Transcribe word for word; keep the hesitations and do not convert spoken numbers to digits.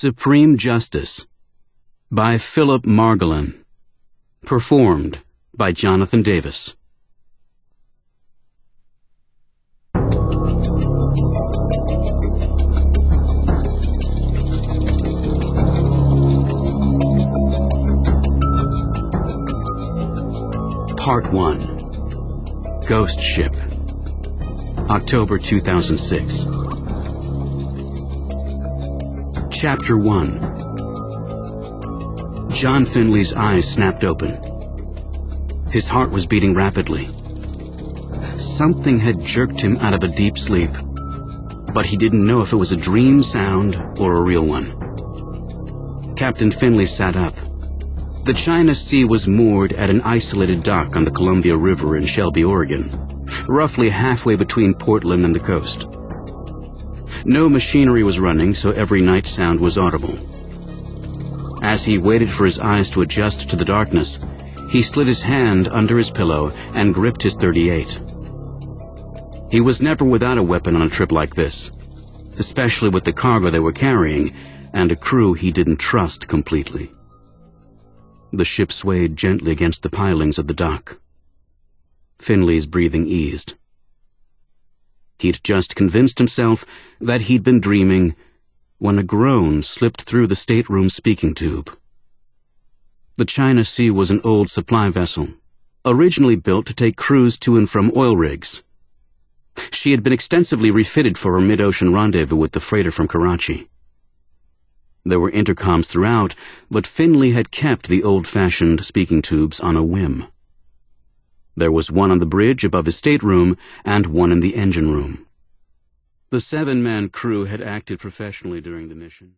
Supreme Justice by Philip Margolin. Performed by Jonathan Davis. Part one. Ghost Ship. October two thousand six. Chapter one. John Finley's eyes snapped open. His heart was beating rapidly. Something had jerked him out of a deep sleep, but he didn't know if it was a dream sound or a real one. Captain Finley sat up. The China Sea was moored at an isolated dock on the Columbia River in Shelby, Oregon, roughly halfway between Portland and the coast. No machinery was running, so every night sound was audible. As he waited for his eyes to adjust to the darkness, he slid his hand under his pillow and gripped his thirty-eight. He was never without a weapon on a trip like this, especially with the cargo they were carrying and a crew he didn't trust completely. The ship swayed gently against the pilings of the dock. Finley's breathing eased. He'd just convinced himself that he'd been dreaming when a groan slipped through the stateroom speaking tube. The China Sea was an old supply vessel, originally built to take crews to and from oil rigs. She had been extensively refitted for her mid-ocean rendezvous with the freighter from Karachi. There were intercoms throughout, but Finley had kept the old-fashioned speaking tubes on a whim. There was one on the bridge above his stateroom and one in the engine room. The seven-man crew had acted professionally during the mission.